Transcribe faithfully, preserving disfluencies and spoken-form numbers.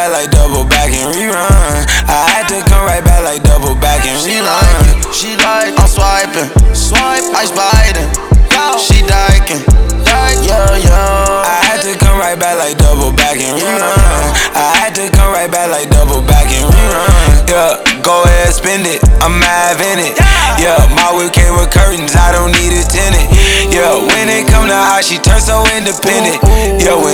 back like double back and rerun. I had to come right back like double back and She rerun. like it, she like it. I'm swiping, swipe, ice biting. She diking, yeah, yeah. I had to come right back like double back and rerun. I had to come right back like double back and rerun. Yeah, go ahead, spend it, I'm mad in it. Yeah, my whip came with curtains, I don't need a tenant. Yeah, when it come to how she turns so independent. Yeah, when